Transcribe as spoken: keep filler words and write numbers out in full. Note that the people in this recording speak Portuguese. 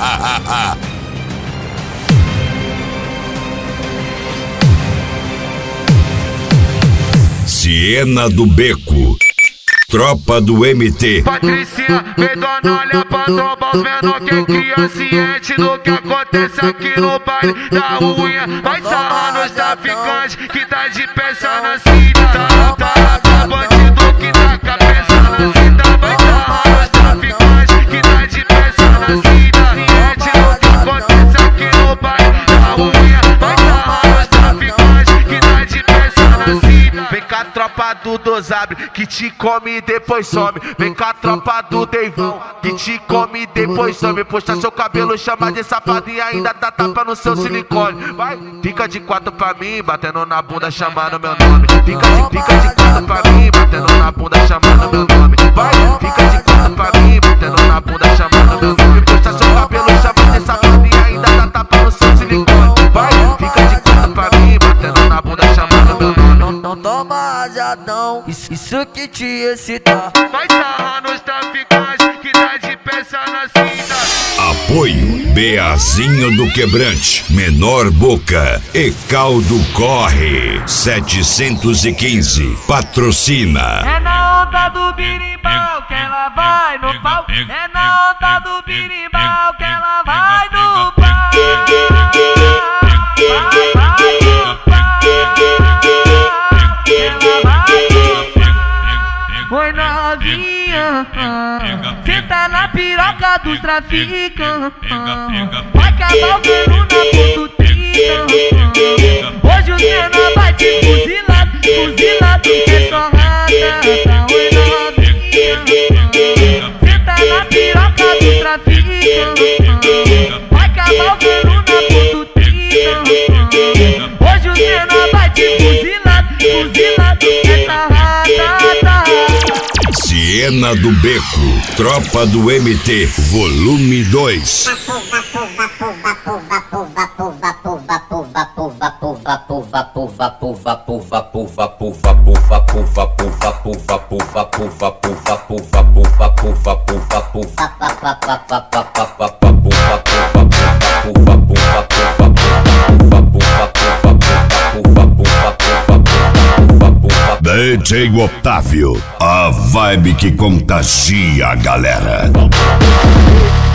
Siena do Beco, tropa do M T. Patricinha, medona, olha pra trombar os menor que cria ciente do que acontece aqui no baile da unha. Vai sarrar nos traficantes que tá de peça na cinta. Tá, tá, tá, bandido que tá com a peça na cinta. Vai sarrar nos traficantes que tá de peça na cinta. Ciente do que acontece aqui no baile da unha. Vai sarrar nos traficantes que tá de peça na cinta. Vem cá, tropa do Dosabre, que te come e depois some. Vem cá, tropa do Deivão, que te come e depois some. Posta seu cabelo, chama de safado e ainda tá tapa no seu silicone. Vai, fica de quatro pra mim, batendo na bunda, chamando meu nome. Fica de, fica de quatro pra mim, batendo na bunda, chamando meu nome. Vai, fica de quatro pra mim, batendo na bunda, chamando meu nome. Posta seu cabelo, chama de safado e ainda tá tapa no seu silicone. Vai, fica de quatro pra mim, batendo na bunda, chamando meu nome. Não, não toma rajadão, isso, isso que te excita. Vai sarrar nos traficantes que tá de peça na cinta. Apoio Beazinho do Quebrante, Menor Boca e Caldo Corre setecentos e quinze. Patrocina. É na onda do birimbau que ela vai no pau. É na onda do birimbau que ela vai no pau. Vai, vai no pau. Ela vai no pau. Oi novinha, senta na piroca dos traficantes. Vai acabar o pelo na pututinha. Hoje o menor vai te fuzilado, fuzilado, é só rata. Oi novinha, senta na piroca dos traficantes. Vai acabar o pelo na pututinha. Hoje o menor vai te fuzilado, fuzilado, é só rata. Siena do Beco, tropa do M T, volume dois. D J Otávio, a vibe que contagia a galera.